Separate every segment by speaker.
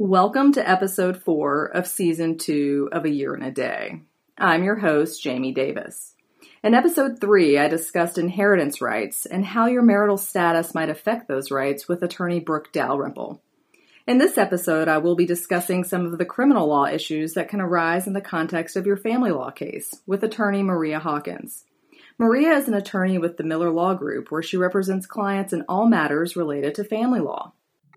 Speaker 1: Welcome to episode 4 of season 2 of A Year and a Day. I'm your host, Jamie Davis. In episode 3, I discussed inheritance rights and how your marital status might affect those rights with attorney Brooke Dalrymple. In this episode, I will be discussing some of the criminal law issues that can arise in the context of your family law case with attorney Maria Hawkins. Maria is an attorney with the Miller Law Group, where she represents clients in all matters related to family law.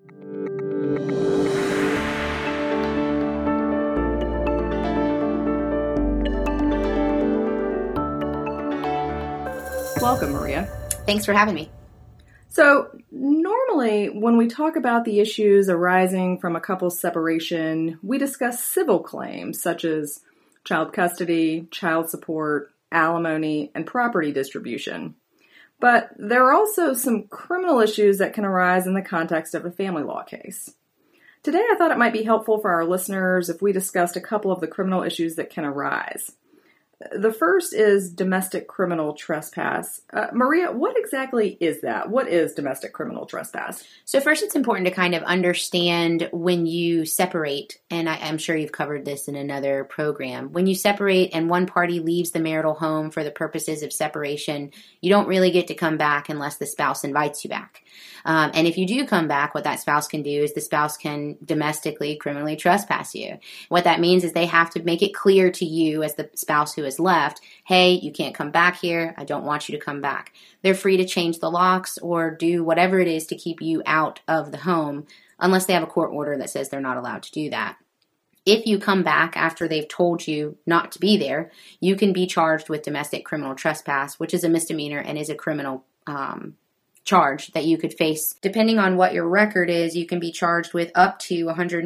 Speaker 1: Welcome, Maria.
Speaker 2: Thanks for having me.
Speaker 1: So, normally when we talk about the issues arising from a couple's separation, we discuss civil claims such as child custody, child support, alimony, and property distribution. But there are also some criminal issues that can arise in the context of a family law case. Today, I thought it might be helpful for our listeners if we discussed a couple of the criminal issues that can arise. The first is domestic criminal trespass. Maria, what exactly is that? What is domestic criminal trespass?
Speaker 2: So first, it's important to kind of understand when you separate, and I'm sure you've covered this in another program. When you separate and one party leaves the marital home for the purposes of separation, you don't really get to come back unless the spouse invites you back. And if you do come back, what that spouse can do is the spouse can domestically, criminally trespass you. What that means is they have to make it clear to you as the spouse who has left, hey, you can't come back here. I don't want you to come back. They're free to change the locks or do whatever it is to keep you out of the home, unless they have a court order that says they're not allowed to do that. If you come back after they've told you not to be there, you can be charged with domestic criminal trespass, which is a misdemeanor and is a criminal charge that you could face. Depending on what your record is, you can be charged with up to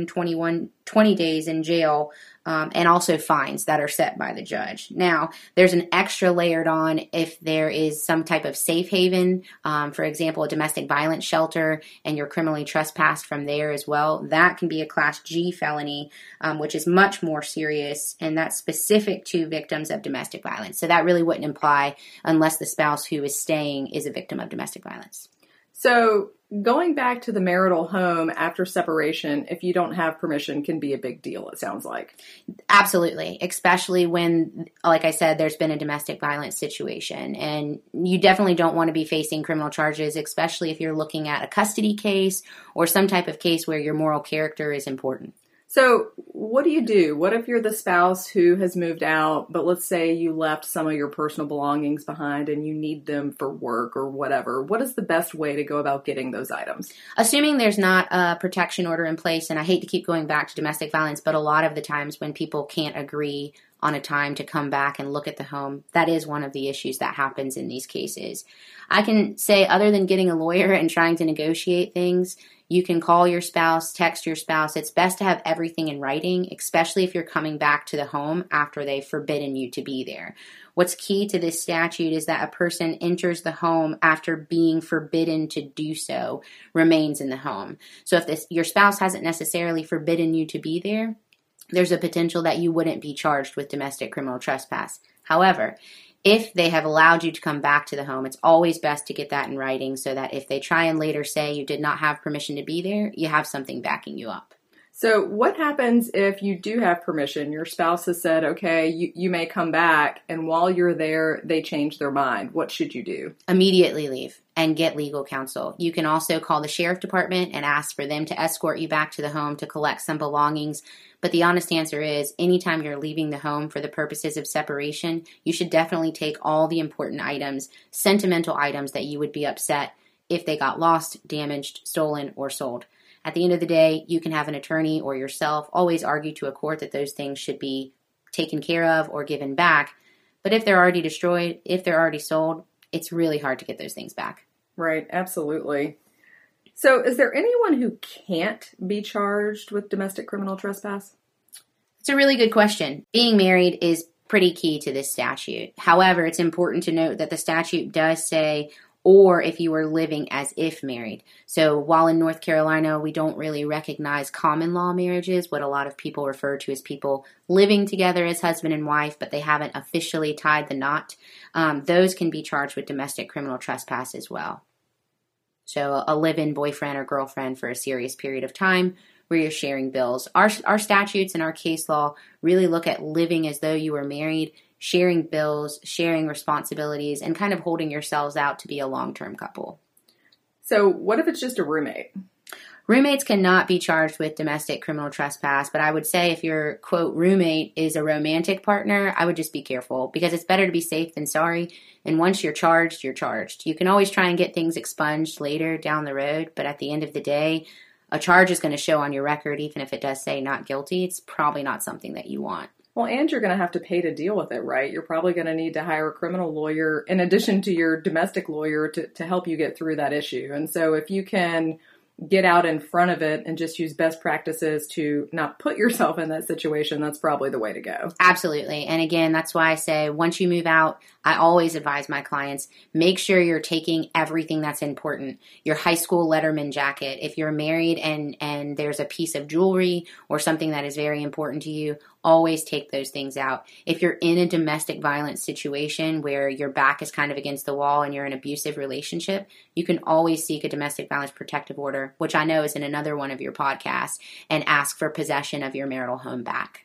Speaker 2: 20 days in jail and also fines that are set by the judge. Now, there's an extra layered on if there is some type of safe haven, for example, a domestic violence shelter, and you're criminally trespassed from there as well. That can be a Class G felony, which is much more serious, and that's specific to victims of domestic violence. So that really wouldn't apply unless the spouse who is staying is a victim of domestic violence.
Speaker 1: So going back to the marital home after separation, if you don't have permission, can be a big deal, it sounds like.
Speaker 2: Absolutely, especially when, like I said, there's been a domestic violence situation. And you definitely don't want to be facing criminal charges, especially if you're looking at a custody case or some type of case where your moral character is important.
Speaker 1: So what do you do? What if you're the spouse who has moved out, but let's say you left some of your personal belongings behind and you need them for work or whatever? What is the best way to go about getting those items?
Speaker 2: Assuming there's not a protection order in place, and I hate to keep going back to domestic violence, but a lot of the times when people can't agree on a time to come back and look at the home, that is one of the issues that happens in these cases. I can say, other than getting a lawyer and trying to negotiate things, you can call your spouse, text your spouse. It's best to have everything in writing, especially if you're coming back to the home after they've forbidden you to be there. What's key to this statute is that a person enters the home after being forbidden to do so, remains in the home. So if your spouse hasn't necessarily forbidden you to be there, there's a potential that you wouldn't be charged with domestic criminal trespass. However, if they have allowed you to come back to the home, it's always best to get that in writing so that if they try and later say you did not have permission to be there, you have something backing you up.
Speaker 1: So what happens if you do have permission? Your spouse has said, okay, you may come back, and while you're there, they change their mind. What should you do?
Speaker 2: Immediately leave and get legal counsel. You can also call the sheriff department and ask for them to escort you back to the home to collect some belongings. But the honest answer is, anytime you're leaving the home for the purposes of separation, you should definitely take all the important items, sentimental items that you would be upset if they got lost, damaged, stolen, or sold. At the end of the day, you can have an attorney or yourself always argue to a court that those things should be taken care of or given back. But if they're already destroyed, if they're already sold, it's really hard to get those things back.
Speaker 1: Right, absolutely. So is there anyone who can't be charged with domestic criminal trespass?
Speaker 2: It's a really good question. Being married is pretty key to this statute. However, it's important to note that the statute does say, or if you are living as if married. So while in North Carolina, we don't really recognize common law marriages, what a lot of people refer to as people living together as husband and wife, but they haven't officially tied the knot, those can be charged with domestic criminal trespass as well. So a live-in boyfriend or girlfriend for a serious period of time, where you're sharing bills. Our statutes and our case law really look at living as though you were married, sharing bills, sharing responsibilities, and kind of holding yourselves out to be a long-term couple.
Speaker 1: So what if it's just a roommate?
Speaker 2: Roommates cannot be charged with domestic criminal trespass, but I would say if your, quote, roommate is a romantic partner, I would just be careful because it's better to be safe than sorry. And once you're charged, you're charged. You can always try and get things expunged later down the road, but at the end of the day, a charge is going to show on your record, even if it does say not guilty. It's probably not something that you want.
Speaker 1: Well, and you're going to have to pay to deal with it, right? You're probably going to need to hire a criminal lawyer in addition to your domestic lawyer to help you get through that issue. And so if you can get out in front of it and just use best practices to not put yourself in that situation, that's probably the way to go.
Speaker 2: Absolutely. And again, that's why I say once you move out, I always advise my clients, make sure you're taking everything that's important. Your high school Letterman jacket, if you're married and there's a piece of jewelry or something that is very important to you, always take those things out. If you're in a domestic violence situation where your back is kind of against the wall and you're in an abusive relationship, you can always seek a domestic violence protective order, which I know is in another one of your podcasts, and ask for possession of your marital home back.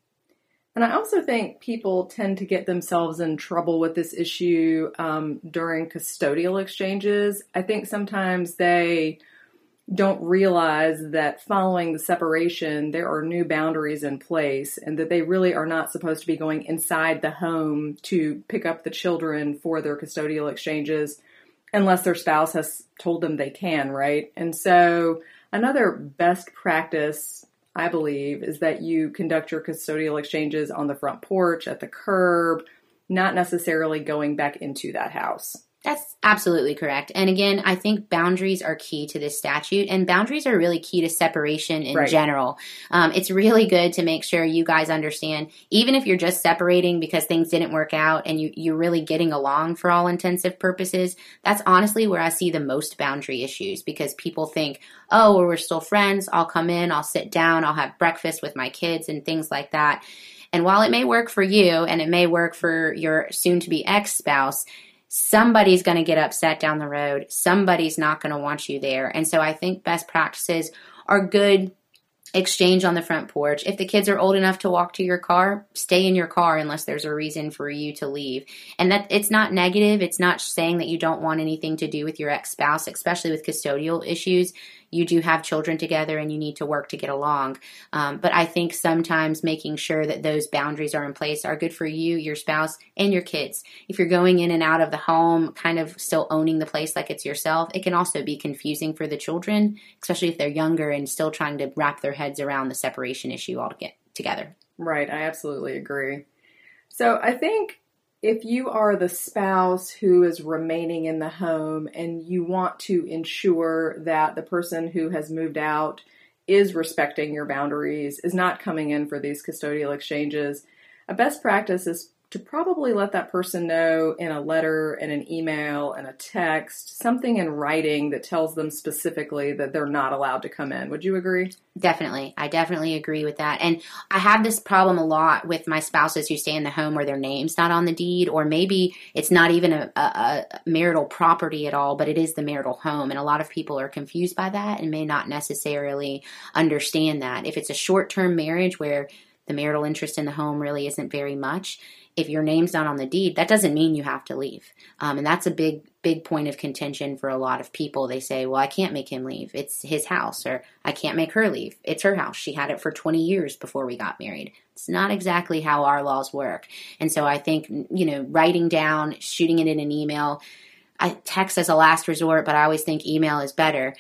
Speaker 1: And I also think people tend to get themselves in trouble with this issue during custodial exchanges. I think sometimes they don't realize that following the separation, there are new boundaries in place and that they really are not supposed to be going inside the home to pick up the children for their custodial exchanges unless their spouse has told them they can, right? And so another best practice, I believe, is that you conduct your custodial exchanges on the front porch, at the curb, not necessarily going back into that house.
Speaker 2: That's absolutely correct. And again, I think boundaries are key to this statute, and boundaries are really key to separation in general. It's really good to make sure you guys understand, even if you're just separating because things didn't work out and you're really getting along for all intensive purposes, that's honestly where I see the most boundary issues, because people think, oh, well, we're still friends. I'll come in, I'll sit down, I'll have breakfast with my kids and things like that. And while it may work for you and it may work for your soon-to-be ex-spouse, somebody's going to get upset down the road. Somebody's not going to want you there. And so I think best practices are good exchange on the front porch. If the kids are old enough to walk to your car, stay in your car unless there's a reason for you to leave. And that it's not negative. It's not saying that you don't want anything to do with your ex-spouse, especially with custodial issues. You do have children together and you need to work to get along. But I think sometimes making sure that those boundaries are in place are good for you, your spouse, and your kids. If you're going in and out of the home, kind of still owning the place like it's yourself, it can also be confusing for the children, especially if they're younger and still trying to wrap their heads around the separation issue all together.
Speaker 1: Right. I absolutely agree. So I think if you are the spouse who is remaining in the home and you want to ensure that the person who has moved out is respecting your boundaries, is not coming in for these custodial exchanges, a best practice is to probably let that person know in a letter, in an email, in a text, something in writing that tells them specifically that they're not allowed to come in. Would you agree?
Speaker 2: Definitely. I definitely agree with that. And I have this problem a lot with my spouses who stay in the home where their name's not on the deed, or maybe it's not even a marital property at all, but it is the marital home. And a lot of people are confused by that and may not necessarily understand that. If it's a short-term marriage where the marital interest in the home really isn't very much, if your name's not on the deed, that doesn't mean you have to leave. And that's a big point of contention for a lot of people. They say, well, I can't make him leave. It's his house. Or I can't make her leave. It's her house. She had it for 20 years before we got married. It's not exactly how our laws work. And so I think, writing down, shooting it in an email, I text as a last resort, but I always think email is better.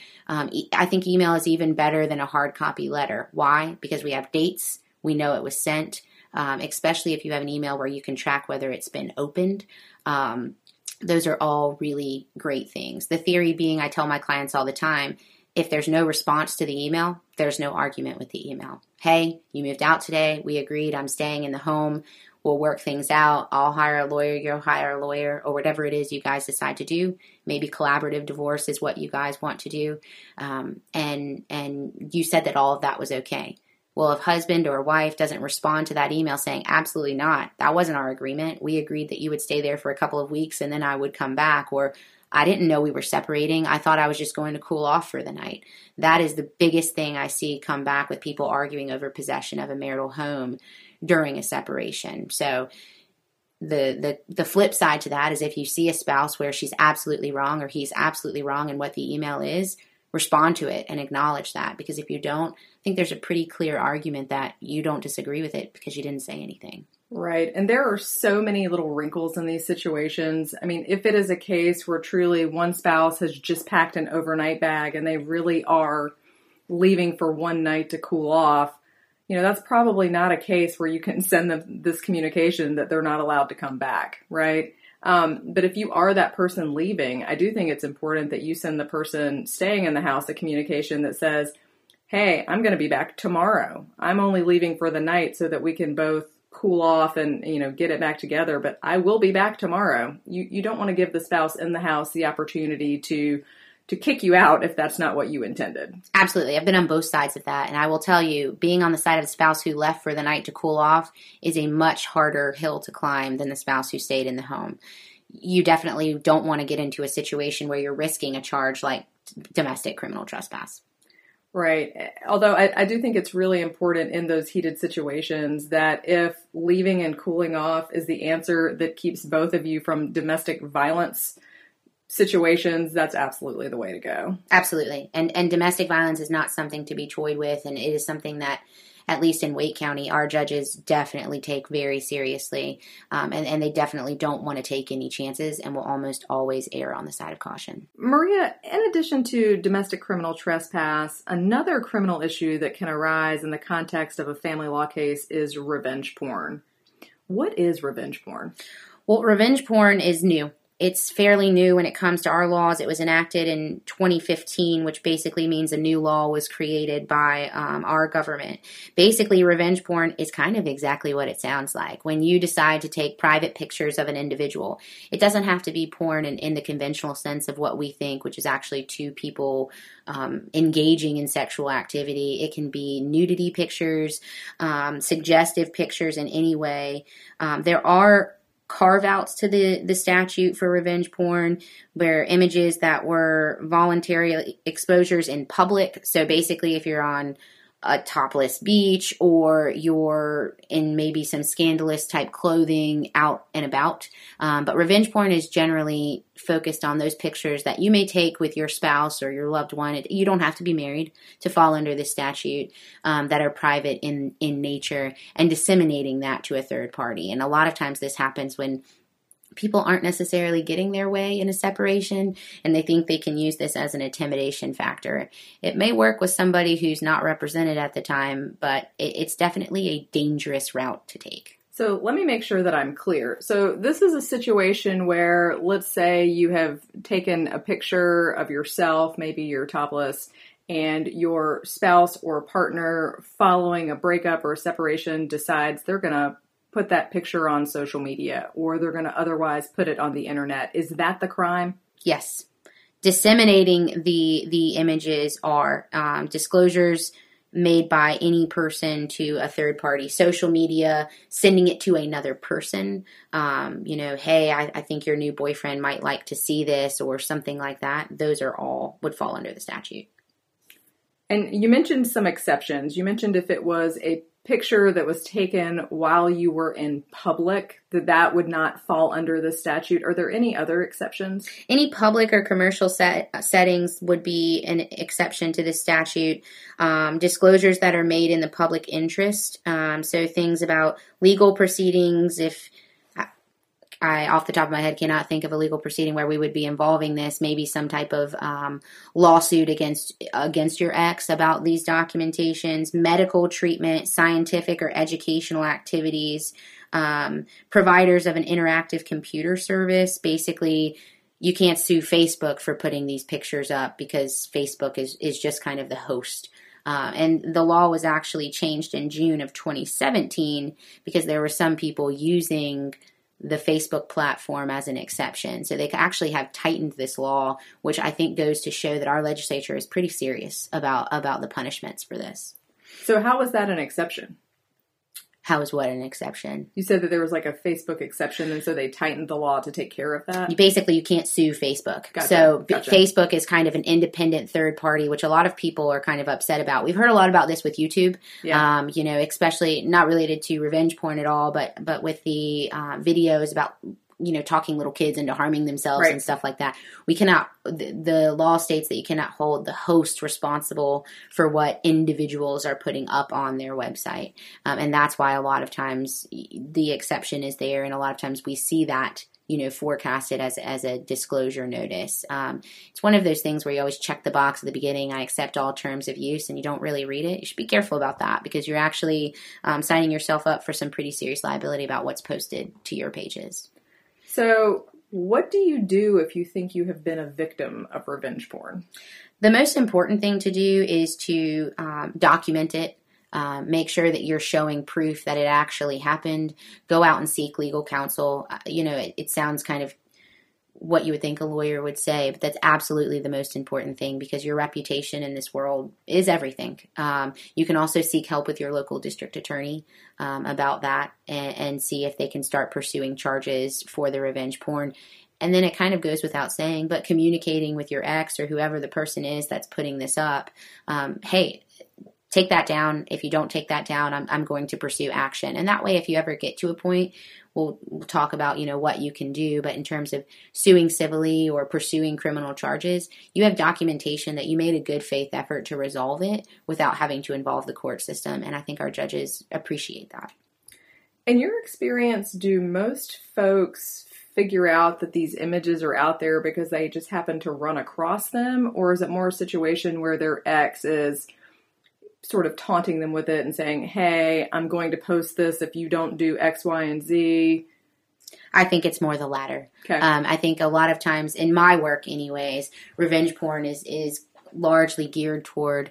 Speaker 2: I think email is even better than a hard copy letter. Why? Because we have dates. We know it was sent. Especially if you have an email where you can track whether it's been opened. Those are all really great things. The theory being, I tell my clients all the time, if there's no response to the email, there's no argument with the email. Hey, you moved out today. We agreed. I'm staying in the home. We'll work things out. I'll hire a lawyer. You'll hire a lawyer, or whatever it is you guys decide to do. Maybe collaborative divorce is what you guys want to do. And you said that all of that was okay. Well, if husband or wife doesn't respond to that email saying, absolutely not, that wasn't our agreement. We agreed that you would stay there for a couple of weeks and then I would come back, or I didn't know we were separating. I thought I was just going to cool off for the night. That is the biggest thing I see come back with people arguing over possession of a marital home during a separation. So the flip side to that is if you see a spouse where she's absolutely wrong or he's absolutely wrong in what the email is, respond to it and acknowledge that. Because if you don't, I think there's a pretty clear argument that you don't disagree with it because you didn't say anything.
Speaker 1: Right. And there are so many little wrinkles in these situations. I mean, if it is a case where truly one spouse has just packed an overnight bag and they really are leaving for one night to cool off, that's probably not a case where you can send them this communication that they're not allowed to come back, right? But if you are that person leaving, I do think it's important that you send the person staying in the house a communication that says, hey, I'm going to be back tomorrow. I'm only leaving for the night so that we can both cool off and, get it back together, but I will be back tomorrow. You don't want to give the spouse in the house the opportunity to kick you out if that's not what you intended.
Speaker 2: Absolutely. I've been on both sides of that. And I will tell you, being on the side of the spouse who left for the night to cool off is a much harder hill to climb than the spouse who stayed in the home. You definitely don't want to get into a situation where you're risking a charge like domestic criminal trespass.
Speaker 1: Right. Although I do think it's really important in those heated situations that if leaving and cooling off is the answer that keeps both of you from domestic violence situations, that's absolutely the way to go.
Speaker 2: Absolutely. And domestic violence is not something to be toyed with. And it is something that, at least in Wake County, our judges definitely take very seriously. And they definitely don't want to take any chances and will almost always err on the side of caution.
Speaker 1: Maria, in addition to domestic criminal trespass, another criminal issue that can arise in the context of a family law case is revenge porn. What is revenge porn?
Speaker 2: Well, revenge porn is new. It's fairly new when it comes to our laws. It was enacted in 2015, which basically means a new law was created by our government. Basically, revenge porn is kind of exactly what it sounds like. When you decide to take private pictures of an individual, it doesn't have to be porn in the conventional sense of what we think, which is actually two people engaging in sexual activity. It can be nudity pictures, suggestive pictures in any way. There are carve-outs to the statute for revenge porn, where images that were voluntary exposures in public. So basically, if you're on a topless beach or you're in maybe some scandalous type clothing out and about. But revenge porn is generally focused on those pictures that you may take with your spouse or your loved one. You don't have to be married to fall under this statute, that are private in nature, and disseminating that to a third party. And a lot of times this happens when people aren't necessarily getting their way in a separation and they think they can use this as an intimidation factor. It may work with somebody who's not represented at the time, but it's definitely a dangerous route to take.
Speaker 1: So let me make sure that I'm clear. So this is a situation where, let's say you have taken a picture of yourself, maybe you're topless, and your spouse or partner following a breakup or a separation decides they're going to put that picture on social media, or they're going to otherwise put it on the internet. Is that the crime?
Speaker 2: Yes. Disseminating the images are disclosures made by any person to a third party. Social media, sending it to another person, hey, I think your new boyfriend might like to see this, or something like that. Those are all would fall under the statute.
Speaker 1: And you mentioned some exceptions. You mentioned if it was a picture that was taken while you were in public, that would not fall under the statute. Are there any other exceptions? Any
Speaker 2: public or commercial settings would be an exception to the statute. Disclosures that are made in the public interest. So things about legal proceedings. If I, off the top of my head, cannot think of a legal proceeding where we would be involving this. Maybe some type of lawsuit against your ex about these documentations, medical treatment, scientific or educational activities, providers of an interactive computer service. Basically, you can't sue Facebook for putting these pictures up because Facebook is just kind of the host. And the law was actually changed in June of 2017 because there were some people using the Facebook platform as an exception. So they actually have tightened this law, which I think goes to show that our legislature is pretty serious about the punishments for this.
Speaker 1: So how was that an exception?
Speaker 2: How is what an exception?
Speaker 1: You said that there was like a Facebook exception, and so they tightened the law to take care of that?
Speaker 2: Basically, you can't sue Facebook.
Speaker 1: Gotcha.
Speaker 2: So Facebook is kind of an independent third party, which a lot of people are kind of upset about. We've heard a lot about this with YouTube, especially not related to revenge porn at all, but with the videos about talking little kids into harming themselves and stuff like that. We cannot, the law states that you cannot hold the host responsible for what individuals are putting up on their website. And that's why a lot of times the exception is there. And a lot of times we see that, forecasted as a disclosure notice. It's one of those things where you always check the box at the beginning, I accept all terms of use, and you don't really read it. You should be careful about that because you're actually signing yourself up for some pretty serious liability about what's posted to your pages.
Speaker 1: So what do you do if you think you have been a victim of revenge porn?
Speaker 2: The most important thing to do is to document it. Make sure that you're showing proof that it actually happened. Go out and seek legal counsel. It sounds kind of what you would think a lawyer would say, but that's absolutely the most important thing because your reputation in this world is everything. You can also seek help with your local district attorney about that and see if they can start pursuing charges for the revenge porn. And then it kind of goes without saying, but communicating with your ex or whoever the person is that's putting this up, hey, take that down. If you don't take that down, I'm going to pursue action. And that way, if you ever get to a point, we'll talk about, what you can do. But in terms of suing civilly or pursuing criminal charges, you have documentation that you made a good faith effort to resolve it without having to involve the court system. And I think our judges appreciate that.
Speaker 1: In your experience, do most folks figure out that these images are out there because they just happen to run across them? Or is it more a situation where their ex is sort of taunting them with it and saying, hey, I'm going to post this if you don't do X, Y, and Z?
Speaker 2: I think it's more the latter.
Speaker 1: Okay.
Speaker 2: I think a lot of times, in my work anyways, revenge porn is largely geared toward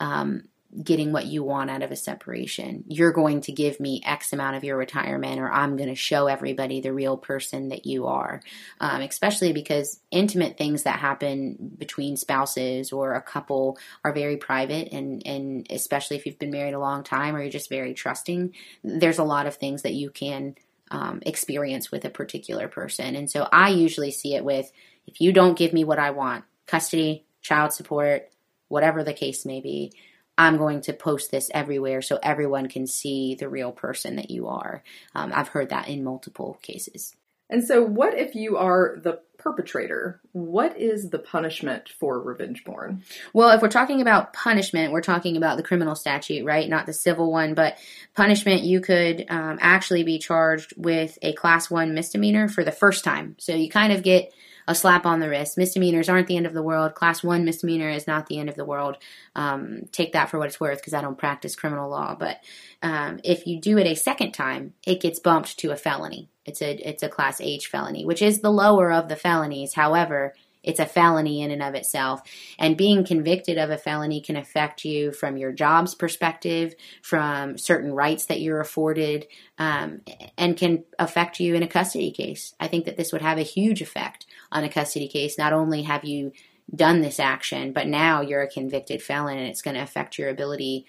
Speaker 2: getting what you want out of a separation. You're going to give me X amount of your retirement, or I'm going to show everybody the real person that you are. Especially because intimate things that happen between spouses or a couple are very private, and especially if you've been married a long time or you're just very trusting, there's a lot of things that you can experience with a particular person. And so I usually see it with, if you don't give me what I want, custody, child support, whatever the case may be, I'm going to post this everywhere so everyone can see the real person that you are. I've heard that in multiple cases.
Speaker 1: And so what if you are the perpetrator? What is the punishment for revenge porn?
Speaker 2: Well, if we're talking about punishment, we're talking about the criminal statute, right? Not the civil one. But punishment, you could actually be charged with a Class 1 misdemeanor for the first time. So you kind of get a slap on the wrist. Misdemeanors aren't the end of the world. Class 1 misdemeanor is not the end of the world. Take that for what it's worth because I don't practice criminal law. But if you do it a second time, it gets bumped to a felony. It's a Class H felony, which is the lower of the felonies. However, it's a felony in and of itself. And being convicted of a felony can affect you from your job's perspective, from certain rights that you're afforded, and can affect you in a custody case. I think that this would have a huge effect on a custody case. Not only have you done this action, but now you're a convicted felon, and it's going to affect your ability,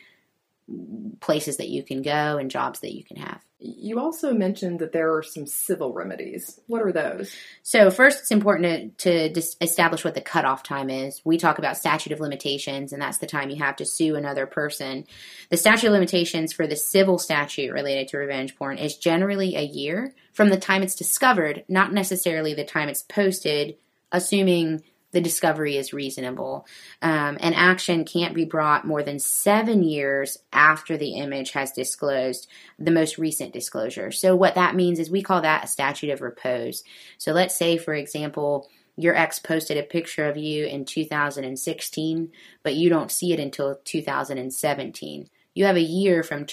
Speaker 2: places that you can go and jobs that you can have.
Speaker 1: You also mentioned that there are some civil remedies. What are those?
Speaker 2: So first, it's important to establish what the cutoff time is. We talk about statute of limitations, and that's the time you have to sue another person. The statute of limitations for the civil statute related to revenge porn is generally a year from the time it's discovered, not necessarily the time it's posted, assuming the discovery is reasonable. An action can't be brought more than 7 years after the image has disclosed the most recent disclosure. So what that means is we call that a statute of repose. So let's say, for example, your ex posted a picture of you in 2016, but you don't see it until 2017. You have a year from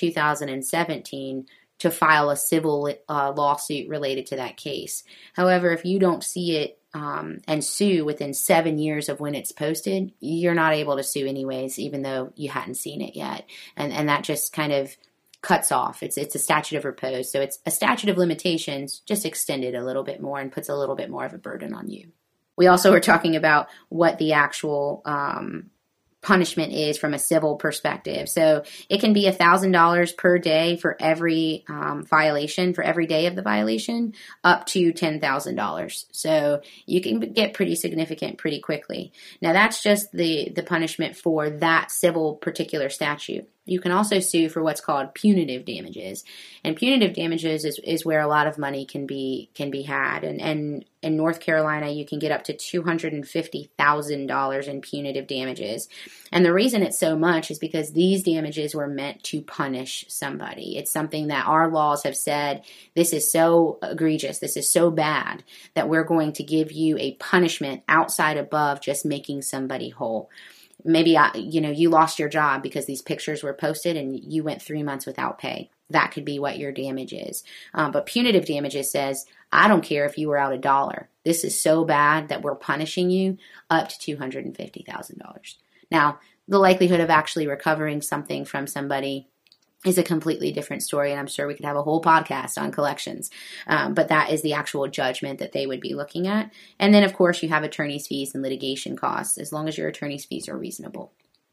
Speaker 2: 2017 to file a civil lawsuit related to that case. However, if you don't see it and sue within 7 years of when it's posted, you're not able to sue anyways, even though you hadn't seen it yet. And that just kind of cuts off. It's a statute of repose. So it's a statute of limitations, just extended a little bit more and puts a little bit more of a burden on you. We also were talking about what the actual punishment is from a civil perspective. So it can be $1,000 per day for every violation, for every day of the violation, up to $10,000. So you can get pretty significant pretty quickly. Now that's just the punishment for that civil particular statute. You can also sue for what's called punitive damages. And punitive damages is where a lot of money can be had. And in North Carolina, you can get up to $250,000 in punitive damages. And the reason it's so much is because these damages were meant to punish somebody. It's something that our laws have said, this is so egregious, this is so bad, that we're going to give you a punishment outside above just making somebody whole. Maybe, you lost your job because these pictures were posted and you went 3 months without pay. That could be what your damage is. But punitive damages says, I don't care if you were out $1. This is so bad that we're punishing you up to $250,000. Now, the likelihood of actually recovering something from somebody is a completely different story, and I'm sure we could have a whole podcast on collections. But that is the actual judgment that they would be looking at. And then, of course, you have attorney's fees and litigation costs, as long as your attorney's fees are reasonable.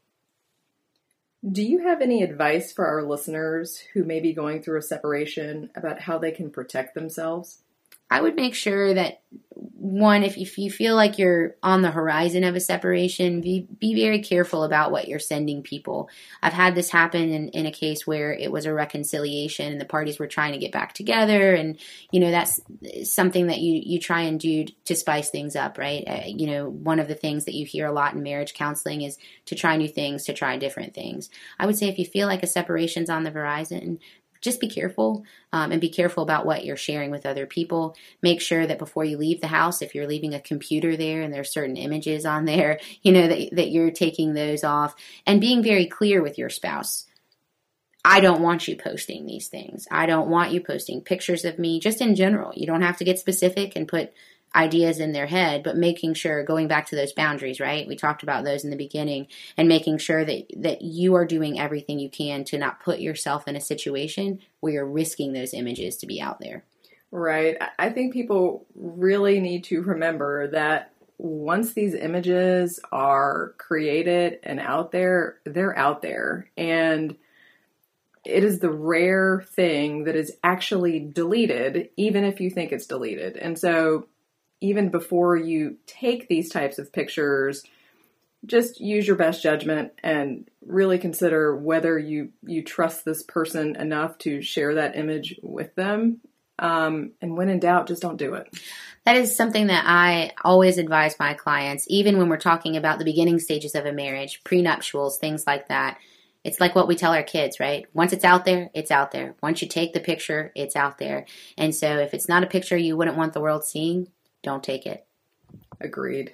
Speaker 1: Do you have any advice for our listeners who may be going through a separation about how they can protect themselves?
Speaker 2: I would make sure that, one, if you feel like you're on the horizon of a separation, be very careful about what you're sending people. I've had this happen in a case where it was a reconciliation and the parties were trying to get back together. And, that's something that you try and do to spice things up, right? One of the things that you hear a lot in marriage counseling is to try new things, to try different things. I would say if you feel like a separation's on the horizon, just be careful and be careful about what you're sharing with other people. Make sure that before you leave the house, if you're leaving a computer there and there's certain images on there, that you're taking those off, and being very clear with your spouse. I don't want you posting these things. I don't want you posting pictures of me, just in general. You don't have to get specific and put ideas in their head, but making sure, going back to those boundaries, right? We talked about those in the beginning, and making sure that you are doing everything you can to not put yourself in a situation where you're risking those images to be out there.
Speaker 1: Right. I think people really need to remember that once these images are created and out there, they're out there. And it is the rare thing that is actually deleted, even if you think it's deleted. And so even before you take these types of pictures, just use your best judgment and really consider whether you trust this person enough to share that image with them. And when in doubt, just don't do it.
Speaker 2: That is something that I always advise my clients, even when we're talking about the beginning stages of a marriage, prenuptials, things like that. It's like what we tell our kids, right? Once it's out there, it's out there. Once you take the picture, it's out there. And so if it's not a picture you wouldn't want the world seeing, don't take it.
Speaker 1: Agreed.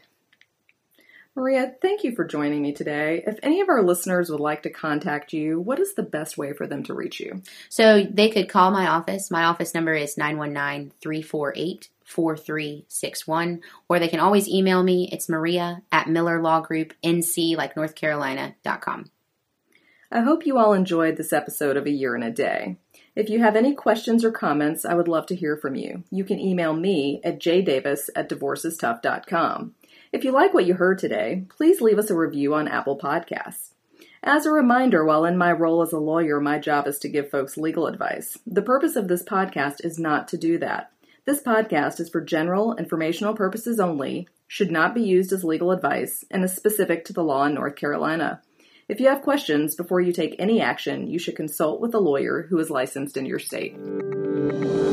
Speaker 1: Maria, thank you for joining me today. If any of our listeners would like to contact you, what is the best way for them to reach you?
Speaker 2: So they could call my office. My office number is 919-348-4361, or they can always email me. It's Maria@MillerLawGroupNC, like North Carolina.com.
Speaker 1: I hope you all enjoyed this episode of A Year in a Day. If you have any questions or comments, I would love to hear from you. You can email me at jdavis@divorcestough.com. If you like what you heard today, please leave us a review on Apple Podcasts. As a reminder, while in my role as a lawyer, my job is to give folks legal advice. The purpose of this podcast is not to do that. This podcast is for general, informational purposes only, should not be used as legal advice, and is specific to the law in North Carolina. If you have questions before you take any action, you should consult with a lawyer who is licensed in your state.